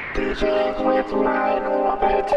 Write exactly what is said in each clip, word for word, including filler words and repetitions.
D Js with my orbit.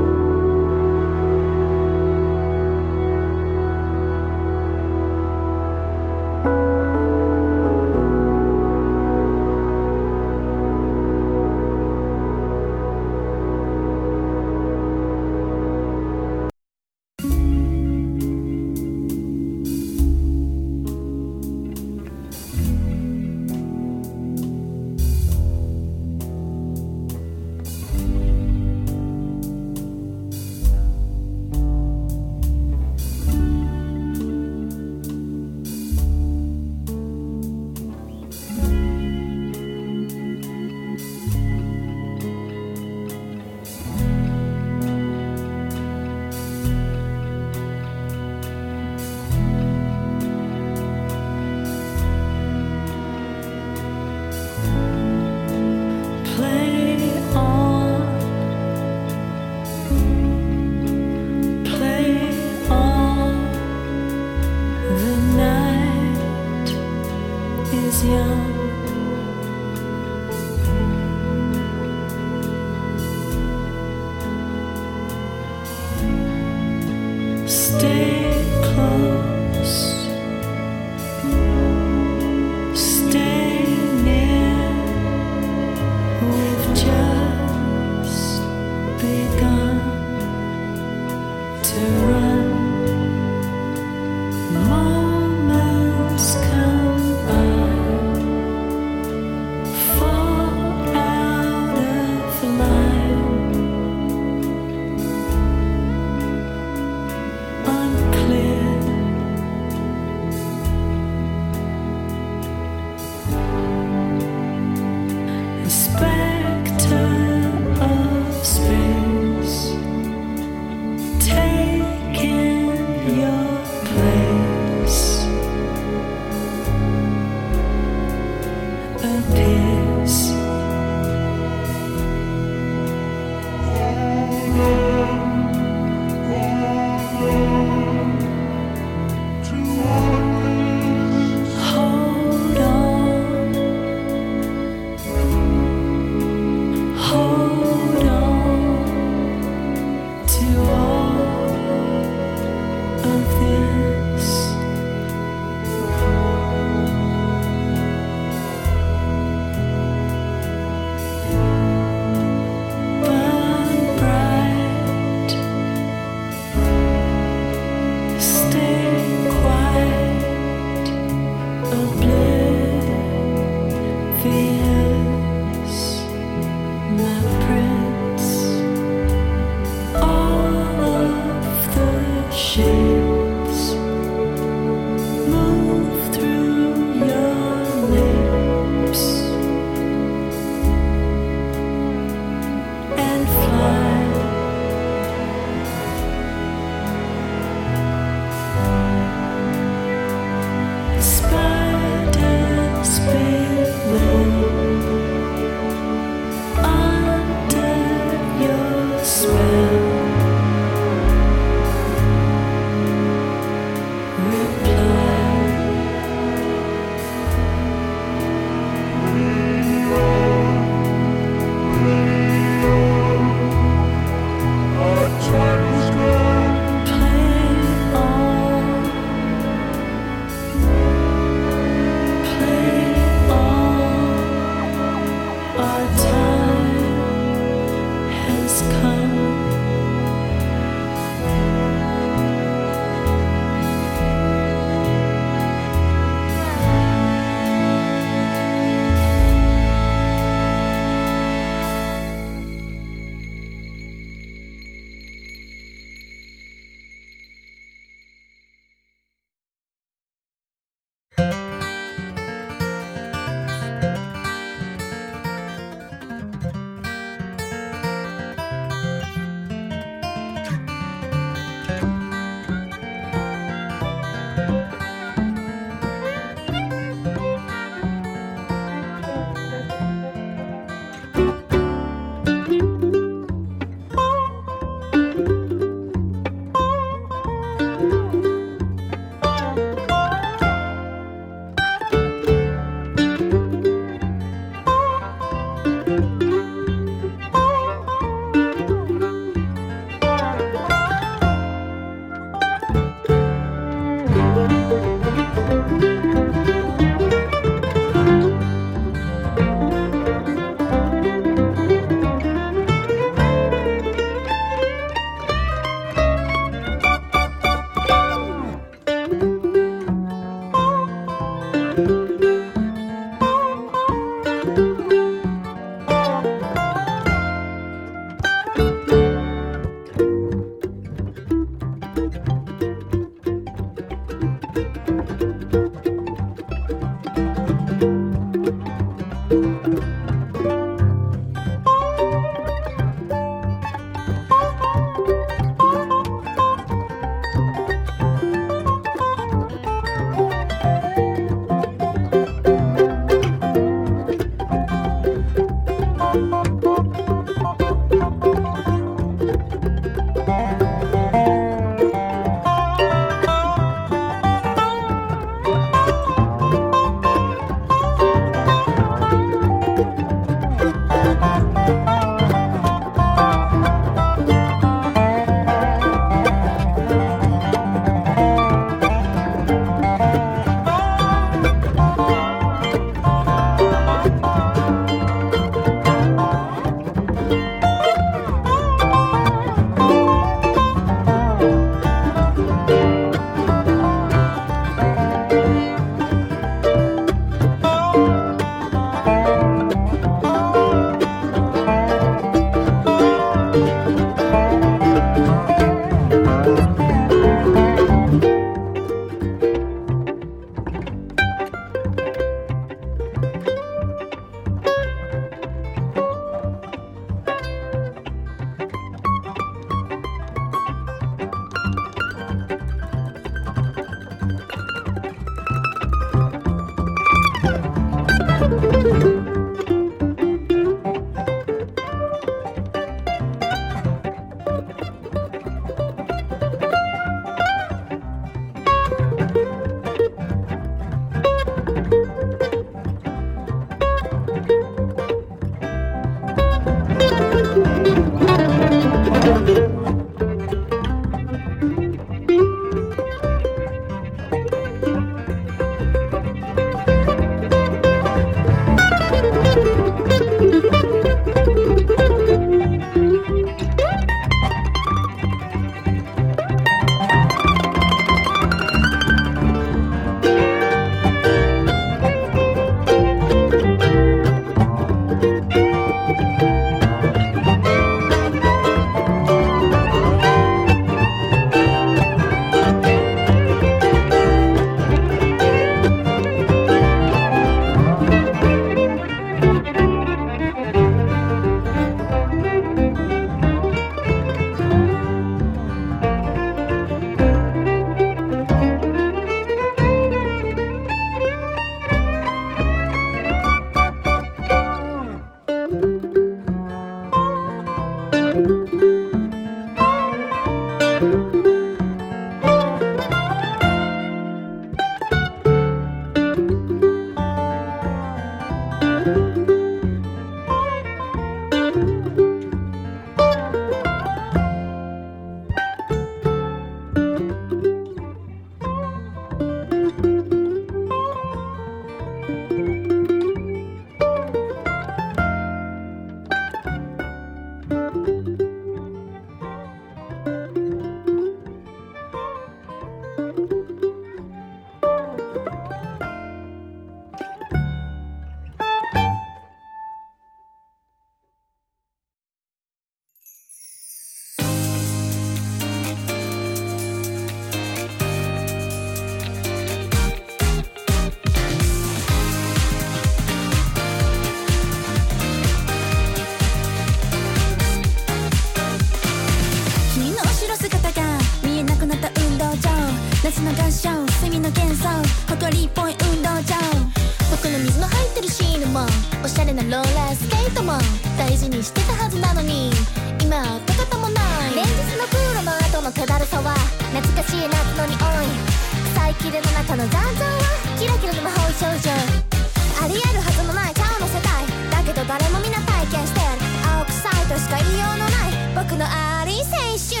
はリーポイ運動場。僕の水の入ってるシールもおしゃれなローラースケートも大事にしてたはずなのに今は跡形もない。連日のプールの後の手だるさは懐かしい夏の匂い。臭い霧の中の残像はキラキラの魔法少女。ありえるはずのない超の世界だけど誰もみんな体験してる。青臭いとしか言いようのない僕のあり青春。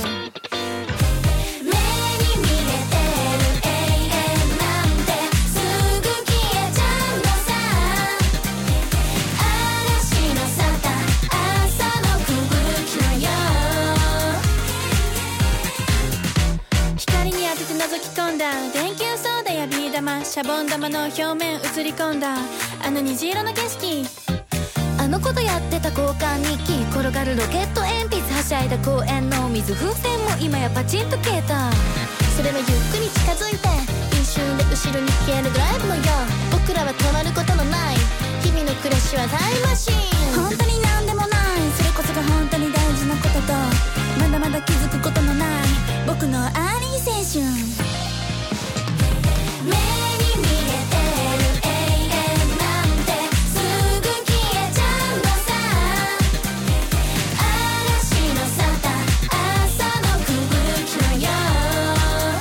目に見えてる永遠なんてすぐ消えちゃうのさ。嵐の沙汰朝の吹雪のよう。光に当てて覗き込んだ電球ソーダやビー玉シャボン玉の表面映り込んだあの虹色の景色。あの子とやってた交換日記転がるロケット鉛筆はしゃいだ公園の水風船も今やパチンと消えた。それはゆっくり近づいて一瞬で後ろに消えるドライブのよう。僕らは止まることのない日々の暮らしはタイムマシーン。本当になんでもないそれこそが本当に大事なこととまだまだ気づくことのない僕のアーリー青春。目に見えてる永遠なんてすぐ消えちゃうのさ。嵐の沙汰朝の吹雪のよう。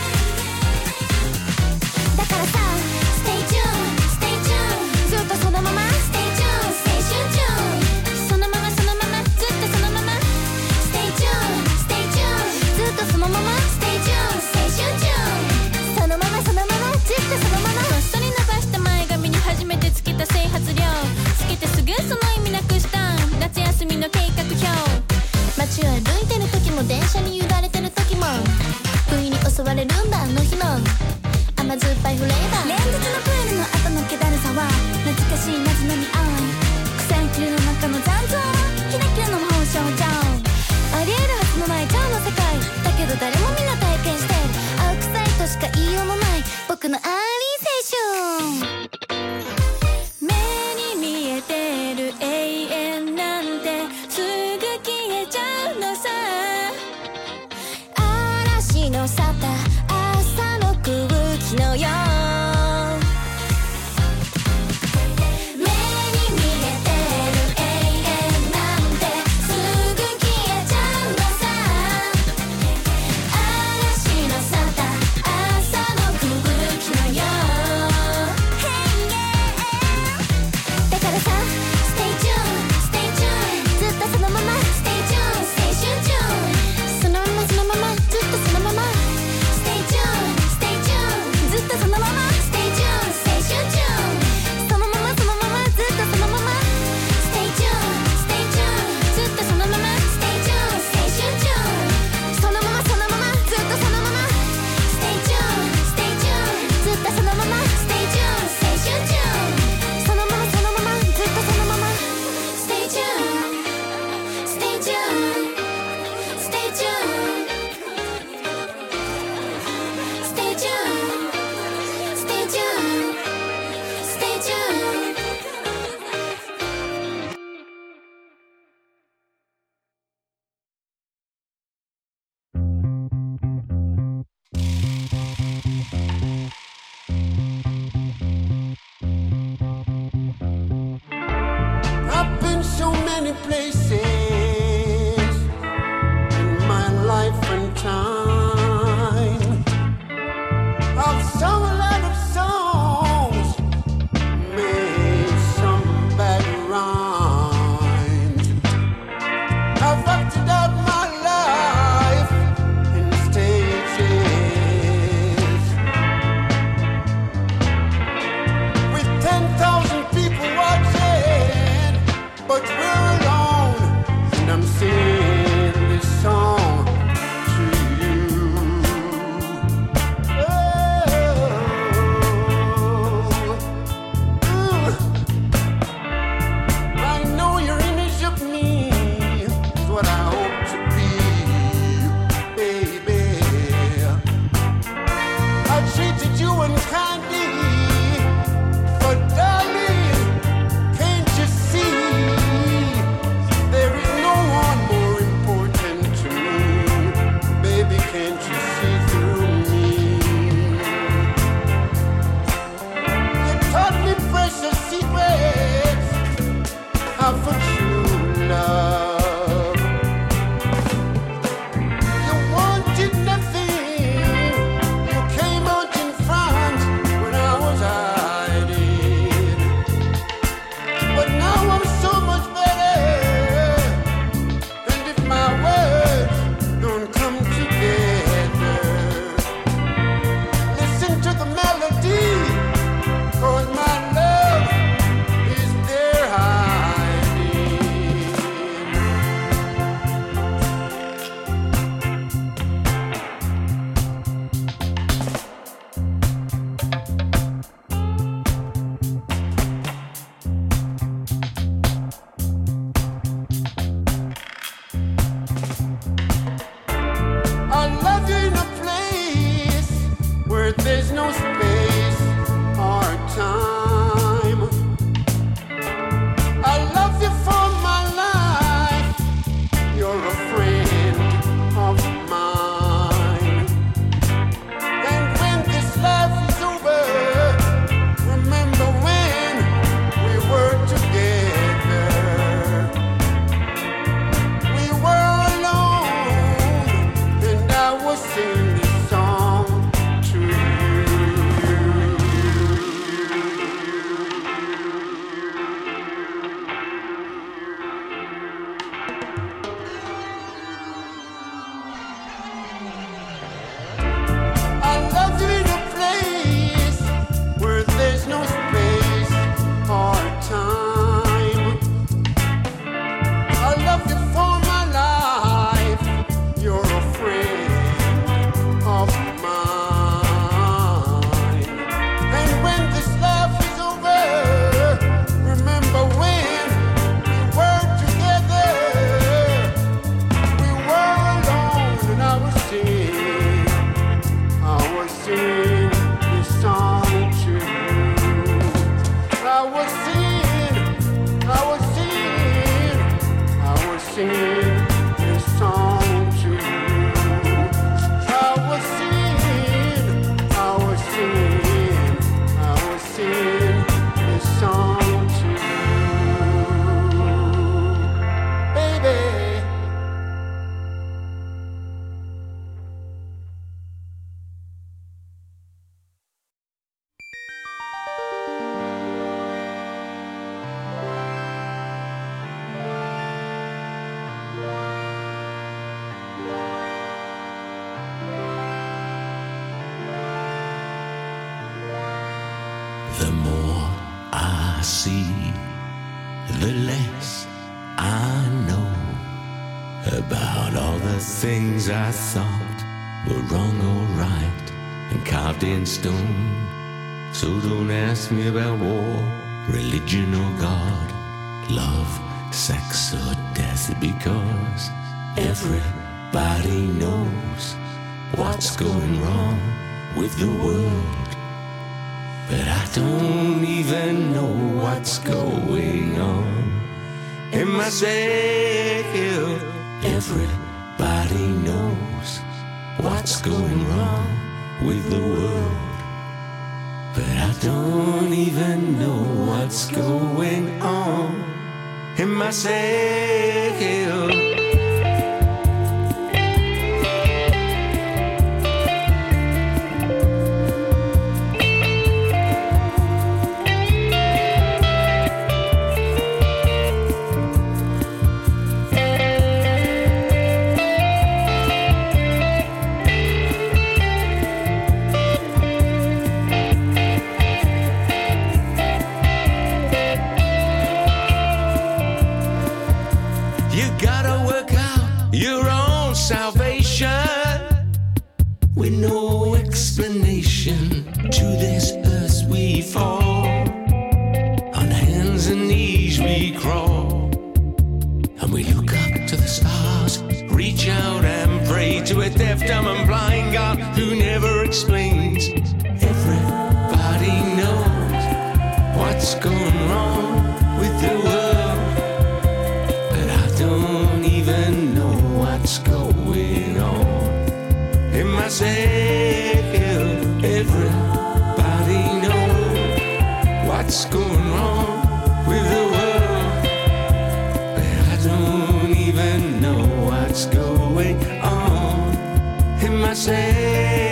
だからさ Stay tuned Stay tuned ずっとそのまま Stay tuned 青春中そのままそのままずっとそのまま Stay tuned Stay tuned ずっとそのまま Stay tuned 青春中そのままそのままずっとそのまま。こっそり伸ばした前髪に初めてつけた整髪料つけてすぐその意味なくした夏休みの計画表。街を歩いてる時も電車に揺られてる時も不意に襲われるんだあの日の甘酸っぱいフレーバー。連日のプールの後の気だるさは懐かしい夏の匂い。臭い霧の中の残像はキラキラの魔法少女。ありえるはずのない超の世界だけど誰もみんな体験してる。青臭いとしか言いようもない僕のアーリー青春。目に見えてる永遠なんてすぐ消えちゃうのさ。嵐の沙汰朝の吹雪のよう。 The more I see, the less I know about all the things I thought were wrong or right and carved in stone. So don't ask me about war, religion or God, love, sex or death, because everybody knows what's going wrong with the world. But I don't even know what's going on in myself. Everybody knows what's going wrong with the world. But I don't even know what's going on in myself. With no explanation, to this earth we fall. On hands and knees we crawl, and we look up to the stars, reach out and pray to a deaf, dumb and blind God who never explains. Everybody knows what's going wrong with the world, but I don't even know what's going on in myself. Everybody knows what's going wrong with the world, but I don't even know what's going on in myself.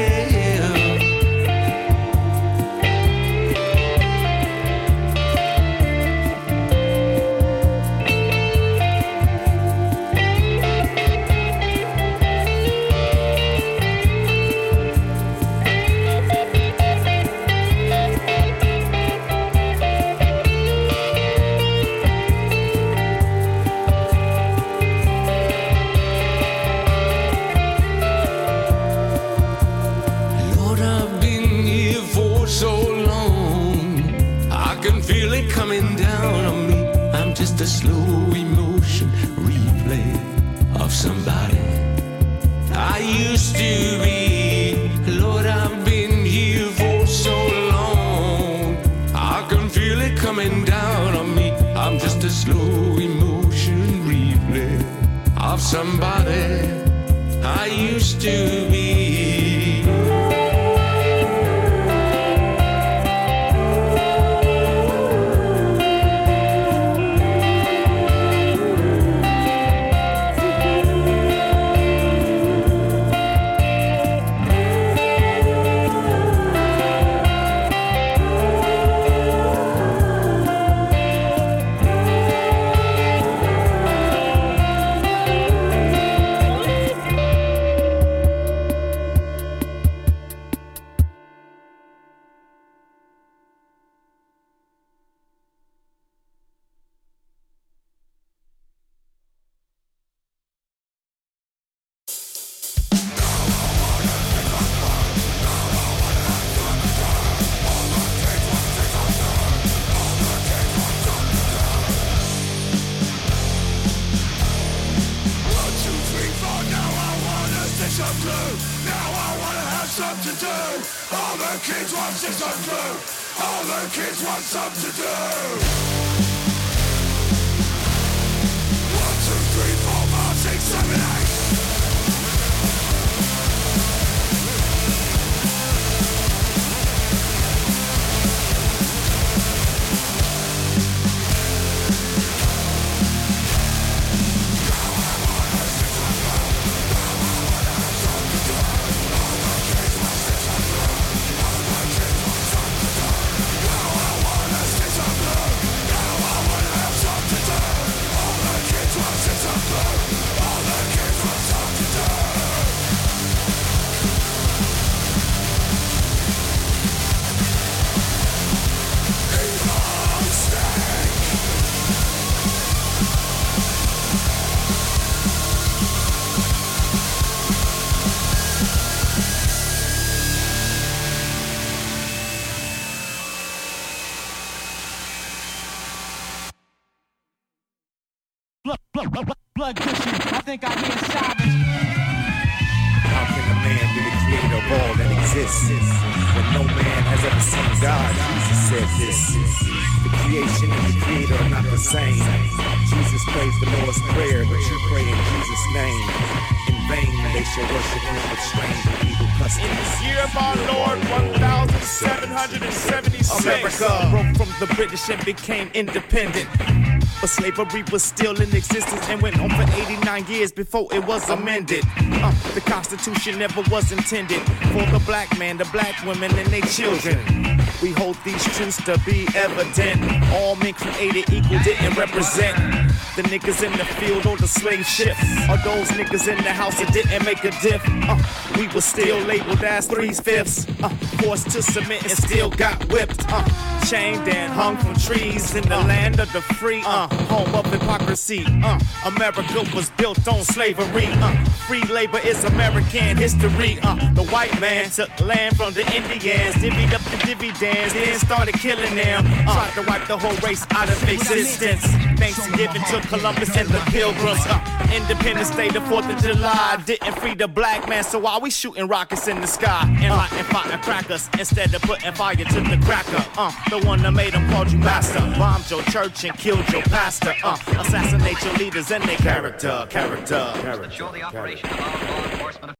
Coming down on me, I'm just a slow emotion replay of somebody I used to be. Lord, I've been here for so long, I can feel it coming down on me. I'm just a slow emotion replay of somebody I used to be. Now I wanna see some blue. blood cushion. I think I hear sirens. How can a man be the creator of all that exists when no man has ever seen God? Jesus said this. The creation and the creator are not the same. Jesus prays the Lord's Prayer, but you pray in Jesus' name. In vain they shall worship him with strange and evil customs. In the year of our Lord, one thousand seven hundred seventy-six, America broke from the British and became independent. But slavery was still in existence and went on for eighty-nine years before it was amended. Uh, the Constitution never was intended for the black man, the black women, and their children. We hold these truths to be evident. All men created equal didn't represent the niggas in the field or the slave ship, or those niggas in the house that didn't make a diff. Uh, we were still labeled as three-fifths, uh, forced to submit and still got whipped. Uh, chained and hung from trees in the land of the free, uh, home of hypocrisy. Uh, America was built on slavery. Uh, free labor is American history. Uh, the white man took land from the Indians, divvied up the dividends, then started killing them. Uh, tried to wipe the whole race out of existence. Thanksgiving to Columbus and the Pilgrims. Uh, Independence Day, the fourth of July, didn't free the black man, so why we shooting rockets in the sky and lighting firecrackers instead of putting fire to the cracker? Uh, the one that made them called you master, bombed your church and killed your pastor. Uh, assassinate your leaders and their character, character. character. Show the operation of our law enforcement.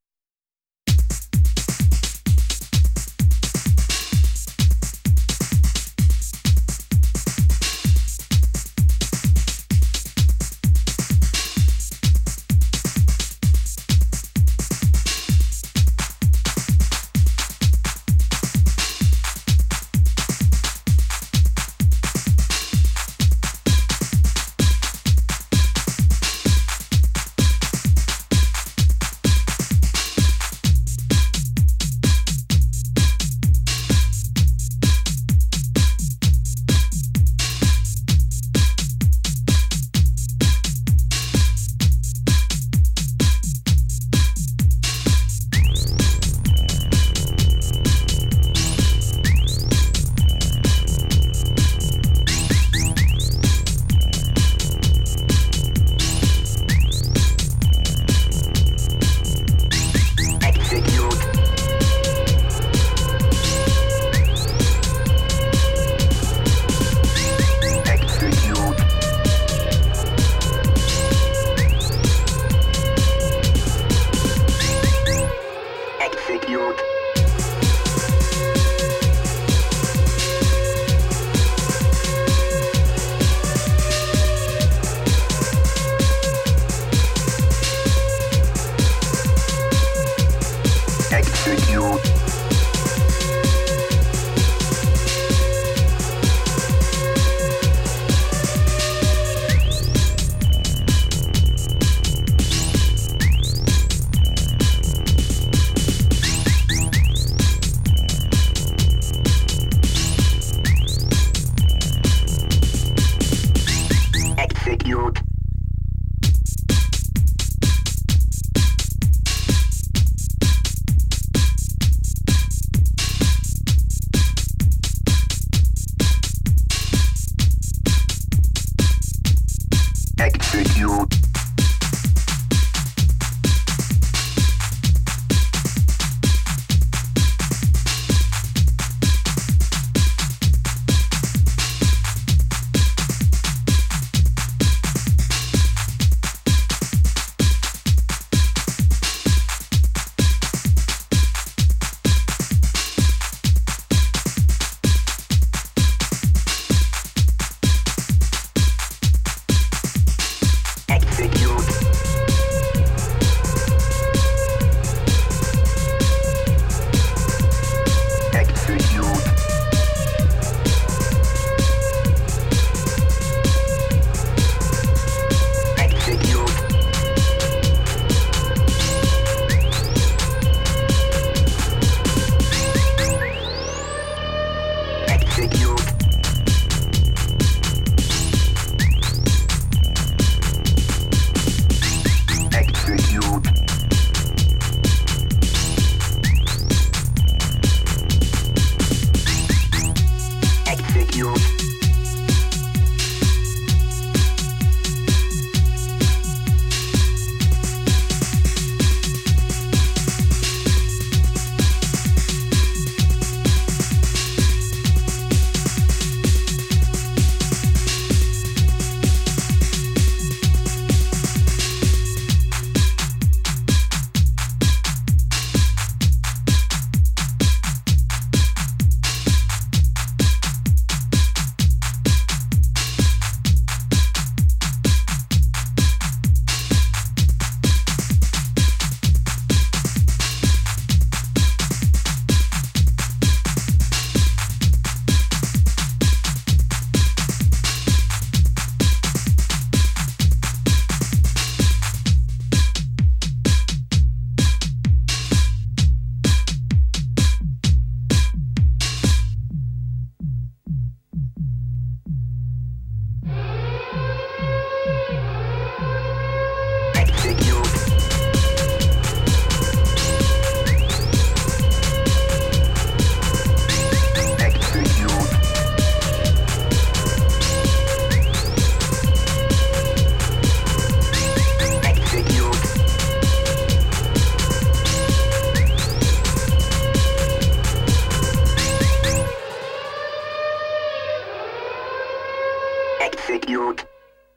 Classic Youth.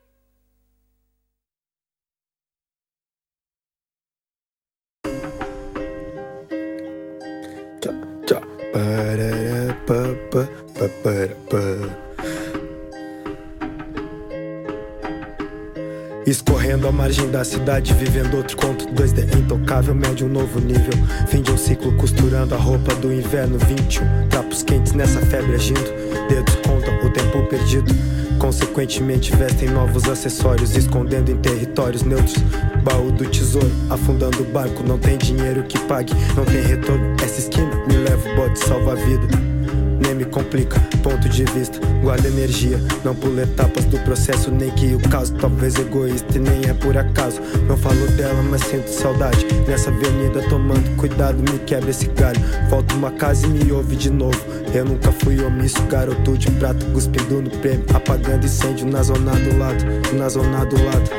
Escorrendo à margem da cidade, vivendo outro conto dois D intocável, mede um novo nível. Fim de um ciclo, costurando a roupa do inverno vinte e um. Trapos quentes nessa febre agindo, dedos contam o tempo perdido. Consequentemente vestem novos acessórios, escondendo em territórios neutros. Baú do tesouro, afundando o barco, não tem dinheiro que pague, não tem retorno. Essa esquina me leva o bote, salva a vida. Nem me complica, ponto de vista, guarda energia. Não pula etapas do processo, nem que o caso talvez egoísta e nem é por acaso. Não falo dela, mas sinto saudade. Nessa avenida tomando cuidado, me quebra esse galho. Falta uma casa e me ouve de novo. Eu nunca fui omisso, garoto de prata, cuspindo no prêmio, apagando incêndio na zona do lado, na zona do lado.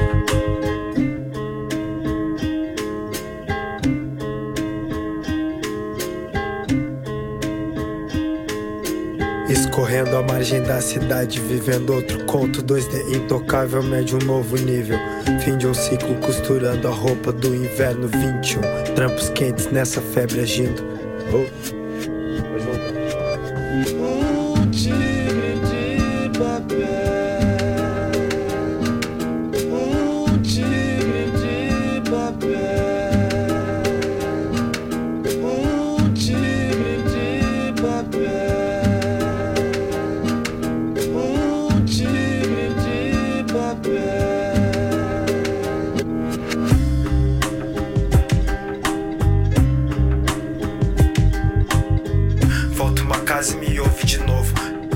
Escorrendo à margem da cidade, vivendo outro conto dois D intocável, mede um novo nível. Fim de um ciclo, costurando a roupa do inverno vinte e um. Trampos quentes nessa febre agindo. Oh. Um tigre de papel, um tigre de papel, um tigre de papel. Volta uma casa e me ouve de novo.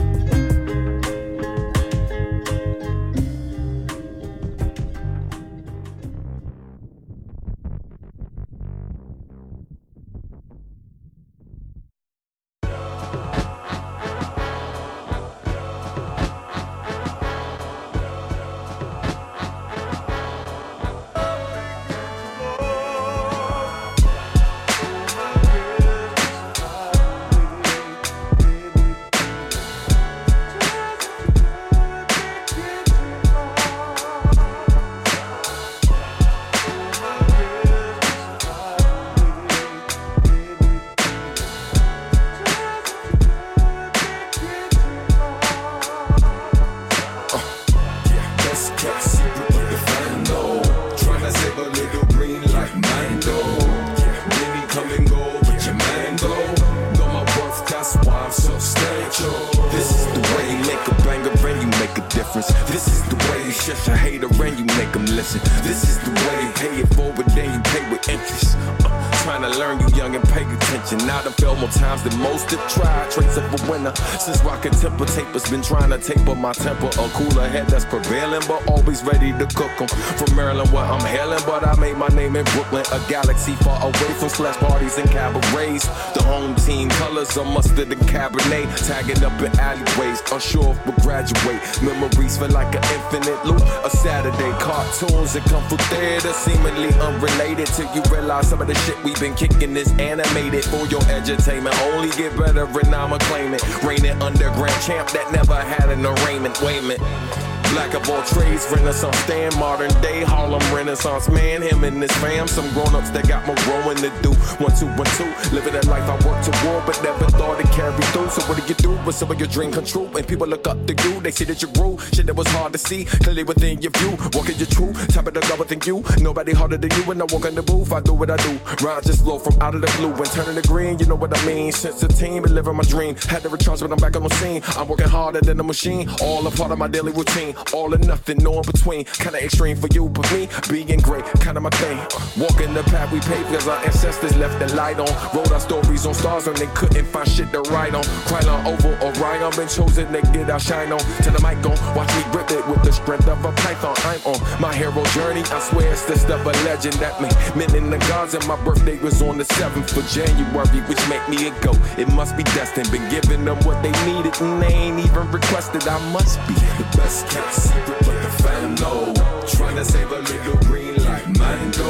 Since rockin' temper tapers, been trying to taper my temper. A cooler head that's prevailing, but always ready to cook 'em. From Maryland, where I'm hailing, but I made my name in Brooklyn. A galaxy far away from slash parties and cabarets. The home team colors are mustard and Cabernet. Tagging up in alleyways, unsure if we'll graduate. Memories feel like an infinite loop. A Saturday cartoons and kung fu theater, seemingly unrelated till you realize some of the shit we've been kicking is animated for your edutainment. Only get better and I'ma claim it. Reigning underground champ that never had an arraignment. Wait a minute. Black of all trades, Renaissance stand, modern day Harlem Renaissance man. Him and his fam, some grown-ups that got more growing to do. One, two, one, two, living that life I worked toward, but never thought it carry through. So what do you do when some of your dream come true? And people look up to you, they see that you grew. Shit that was hard to see, clearly within your view. Walking your truth, top of the God within you. Nobody harder than you when I walk in the booth. I do what I do, ride just flow from out of the blue and turning the green. You know what I mean? Since the team, been living my dream. Had to recharge, but I'm back on the scene. I'm working harder than a machine, all a part of my daily routine. All or nothing, no in between. Kinda extreme for you, but me being great, kinda my thing. Walking the path we paved cause our ancestors left the light on. Wrote our stories on stars when they couldn't find shit to write on. Krylon, Oval, Orion, been chosen to get our shine on. Till the mic on, watch me grip it with the strength of a python. I'm on my hero journey, I swear it's the stuff of legend that me. Men in the gods and my birthday was on the seventh of January, which make me a go. It must be destined, been giving them what they needed and they ain't even requested. I must be the best kept secret, but the fam know. Trying to save a little green like mango.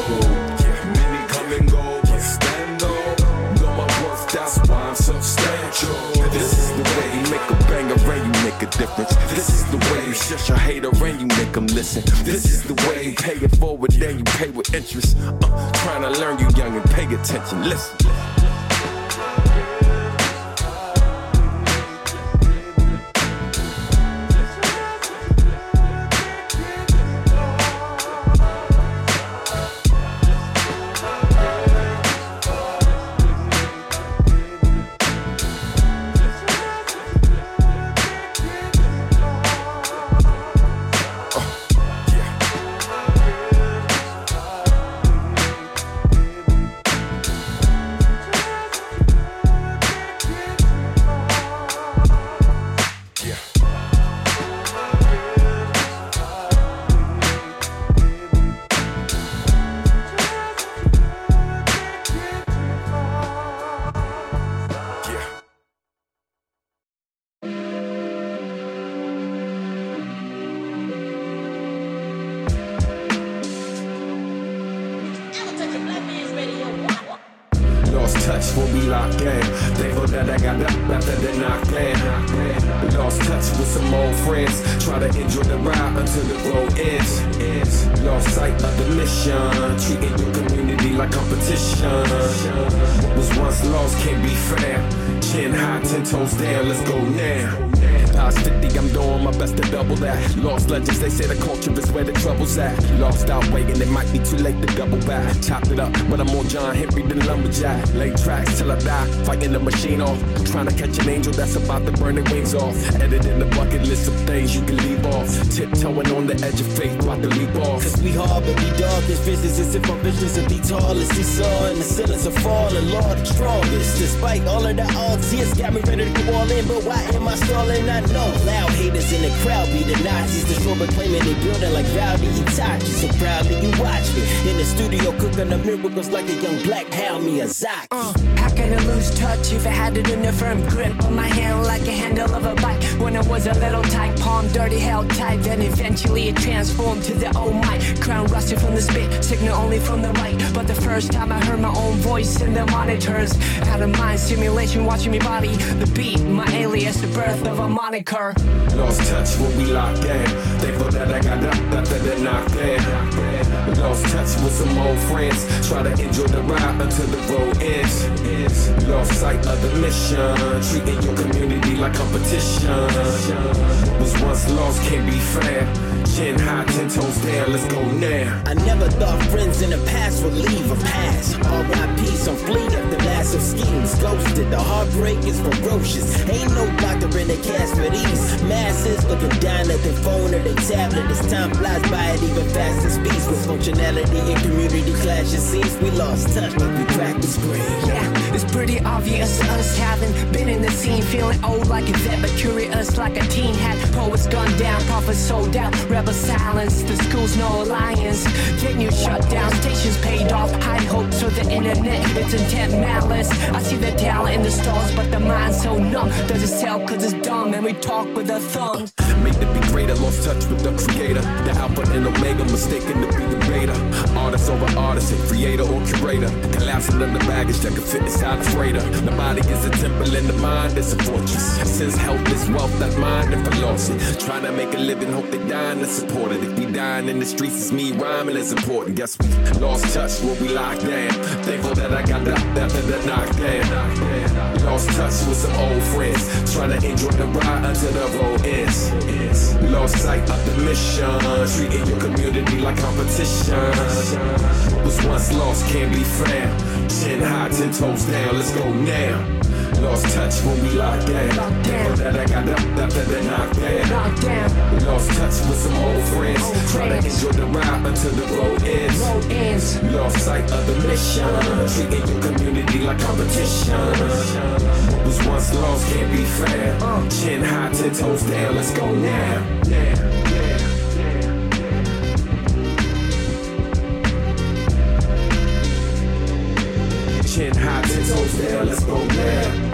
Many come and go, but stand up. Know my worth, that's why I'm substantial. This is the way you make a banger, rain, you make make a difference. This is the way you shush a hater and you make them listen. This is the way you pay it forward then you pay with interest. Uh, trying to learn you young and pay attention. Listen. Touch when we locked in. Thankful that I got up after the knockdown. Lost touch with some old friends. Try to enjoy the ride until the road ends. Lost sight of the mission. Treating your community like competition. What was once lost can't be fair. Chin high, ten toes down, let's go now. Past fifty, I'm doing my best to double that. Lost legends, they say the culture is where the trouble's at. Lost out waiting, it might be too late to double back. Chopped it up, but I'm more John Henry than Lumberjack. Lay tracks till I die, fighting the machine off. Trying to catch an angel that's about to burn their wings off. Editing the bucket list of things you can leave off. Tiptoeing on the edge of faith, about to leap off. Cause we hard, but we dark as visions. As if our visions would be tall as he saw. And the ceilings are falling, Lord, the strongest. Despite all of the odds, it's got me ready to go all in. But why am I stalling? I know. Loud haters in the crowd be the Nazis. Destroy claiming they building like Rowdy Itachi. So proudly you watch me in the studio cooking the miracles like a young black Hayao Miyazaki. Uh, how can I lose touch if I had it in a firm grip on my hand like a handle of a bike? When I was a little tight, palm dirty, held tight. Then eventually it transformed to the oh my. Crown rusty from the spit, signal only from the right. But the first time I heard my own voice in the monitors, out of mind simulation watching me body the beat, my alias, the birth of a moniker. Lost touch when we locked in. Thankful that I got up after the knockdown. Lost touch with some old friends. Try to enjoy the ride until the road ends. Lost sight of the mission. Treating your community like competition. Was once lost can't be fair. Chin high, ten toes down, let's go now. I never thought friends in the past would leave a pass. R I P some fleet after massive schemes. Ghosted, the heartbreak is ferocious. Ain't no doctor in the cast for these masses. Looking down at their phone or their tablet. As time flies by at even faster speeds. With functionality and community clashes seems we lost touch like we cracked the screen. Yeah, it's pretty obvious us haven't been in the scene. Feeling old like a vet, but curious like a teen. Had poets gunned down, prophets sold out. Rebel silence, the school's no alliance. Get you shut down, stations paid off. High hopes for the internet, it's intent malice. I see the talent in the stars, but the mind's so numb. Does it sell cause it's dumb and we talk with our thumbs. Made to be greater, lost touch with the creator. The alpha and omega, mistaken to be the beta. Artist over artist, and creator or curator. Collapsing under baggage that can fit inside the freighter. The body is a temple and the mind is a fortress. Since health is wealth, that mind if I lost it. Trying to make a living, hope they dying to support it. If we dying in the streets, it's me rhyming is important. Guess we lost touch when we locked down. Thankful that I got up after the knockdown. Lost touch with some old friends. Trying to enjoy the ride until the road ends. Lost sight of the mission. Treating your community like competition. Was once lost can't be found. Chin high, ten toes down, let's go now. Lost touch when we locked down. Thankful that I got up after the knockdown. Lost touch with some old friends. Trying to enjoy the ride until the road ends. Lost sight of the mission. Treating your community like competition. What was once lost can't be found. Chin high, ten toes down, let's go now. Chin high, ten toes down, let's go now.